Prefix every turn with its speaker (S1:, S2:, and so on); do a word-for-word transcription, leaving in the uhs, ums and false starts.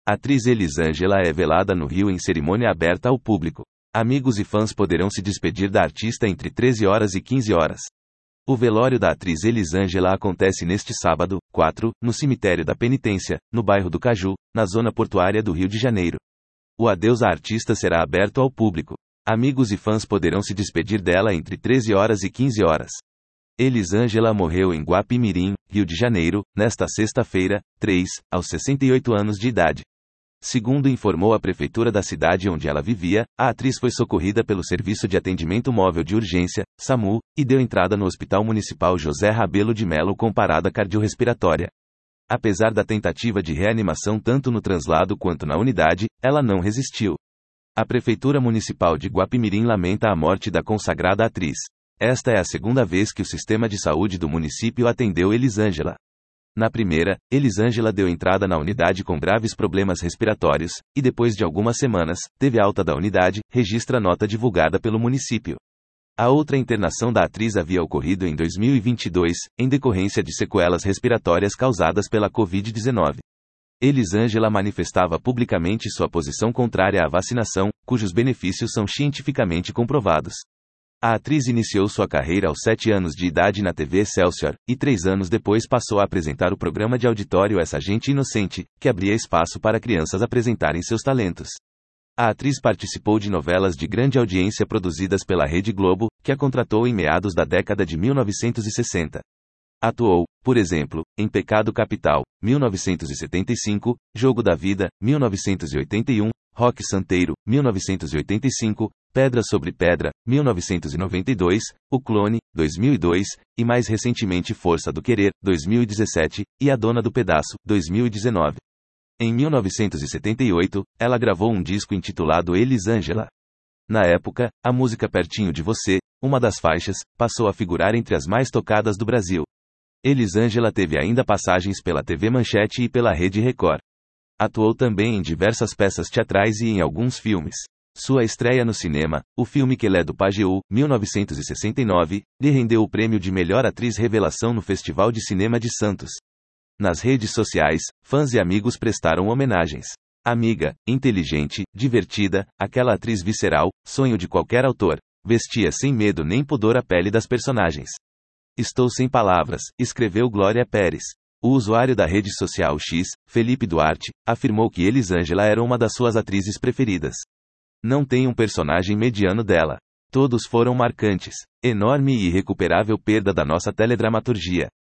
S1: A atriz Elisângela é velada no Rio em cerimônia aberta ao público. Amigos e fãs poderão se despedir da artista entre treze horas e quinze horas. O velório da atriz Elisângela acontece neste sábado, quatro, no cemitério da Penitência, no bairro do Caju, na zona portuária do Rio de Janeiro. O adeus à artista será aberto ao público. Amigos e fãs poderão se despedir dela entre treze horas e quinze horas. Elisângela morreu em Guapimirim, Rio de Janeiro, nesta sexta-feira, três, aos sessenta e oito anos de idade. Segundo informou a prefeitura da cidade onde ela vivia, a atriz foi socorrida pelo Serviço de Atendimento Móvel de Urgência, SAMU, e deu entrada no Hospital Municipal José Rabelo de Melo com parada cardiorrespiratória. Apesar da tentativa de reanimação tanto no translado quanto na unidade, ela não resistiu. A Prefeitura Municipal de Guapimirim lamenta a morte da consagrada atriz. Esta é a segunda vez que o sistema de saúde do município atendeu Elisângela. Na primeira, Elisângela deu entrada na unidade com graves problemas respiratórios, e depois de algumas semanas, teve alta da unidade, registra nota divulgada pelo município. A outra internação da atriz havia ocorrido em dois mil e vinte e dois, em decorrência de sequelas respiratórias causadas pela covid dezenove. Elisângela manifestava publicamente sua posição contrária à vacinação, cujos benefícios são cientificamente comprovados. A atriz iniciou sua carreira aos sete anos de idade na T V Excelsior, e três anos depois passou a apresentar o programa de auditório Essa Gente Inocente, que abria espaço para crianças apresentarem seus talentos. A atriz participou de novelas de grande audiência produzidas pela Rede Globo, que a contratou em meados da década de mil novecentos e sessenta. Atuou, por exemplo, em Pecado Capital, mil novecentos e setenta e cinco, Jogo da Vida, mil novecentos e oitenta e um, Roque Santeiro, mil novecentos e oitenta e cinco, Pedra sobre Pedra, mil novecentos e noventa e dois, O Clone, dois mil e dois, e mais recentemente Força do Querer, dois mil e dezessete, e A Dona do Pedaço, dois mil e dezenove. Em mil novecentos e setenta e oito, ela gravou um disco intitulado Elisângela. Na época, a música Pertinho de Você, uma das faixas, passou a figurar entre as mais tocadas do Brasil. Elisângela teve ainda passagens pela T V Manchete e pela Rede Record. Atuou também em diversas peças teatrais e em alguns filmes. Sua estreia no cinema, o filme Quelé do Pajeú, mil novecentos e sessenta e nove, lhe rendeu o prêmio de melhor atriz revelação no Festival de Cinema de Santos. Nas redes sociais, fãs e amigos prestaram homenagens. Amiga, inteligente, divertida, aquela atriz visceral, sonho de qualquer autor, vestia sem medo nem pudor a pele das personagens. Estou sem palavras, escreveu Glória Pérez. O usuário da rede social X, Felipe Duarte, afirmou que Elisângela era uma das suas atrizes preferidas. Não tem um personagem mediano dela. Todos foram marcantes. Enorme e irrecuperável perda da nossa teledramaturgia.